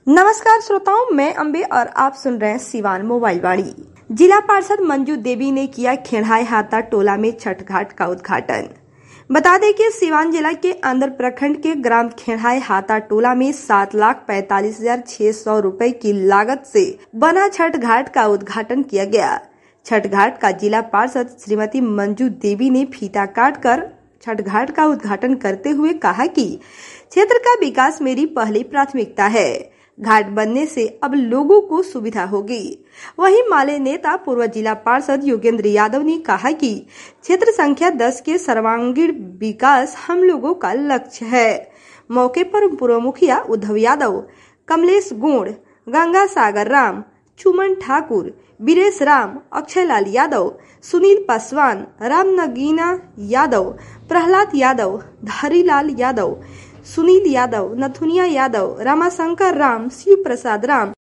नमस्कार श्रोताओं, मैं अंबे और आप सुन रहे हैं सिवान मोबाइल वाणी। जिला पार्षद मंजू देवी ने किया खेड़ाई हाता टोला में छठ घाट का उद्घाटन। बता दें कि सिवान जिला के अंदर प्रखंड के ग्राम खेड़ाई हाता टोला में 7,45,600 रुपए की लागत से बना छठ घाट का उद्घाटन किया गया। छठ घाट का जिला पार्षद श्रीमती मंजू देवी ने फीता काटकर छठ घाट का उद्घाटन करते हुए कहा कि क्षेत्र का विकास मेरी पहली प्राथमिकता है। घाट बनने से अब लोगों को सुविधा होगी। वहीं माले नेता पूर्व जिला पार्षद योगेंद्र यादव ने कहा कि क्षेत्र संख्या 10 के सर्वांगीण विकास हम लोगों का लक्ष्य है। मौके पर पूर्व मुखिया उद्धव यादव, कमलेश गोंड, गंगा सागर राम, चुमन ठाकुर, बीरेश राम, अक्षय लाल यादव, सुनील पासवान, राम नगीना यादव, प्रहलाद यादव, धारीलाल यादव, सुनील यादव, नथुनिया यादव, रामाशंकर राम, शिव प्रसाद राम,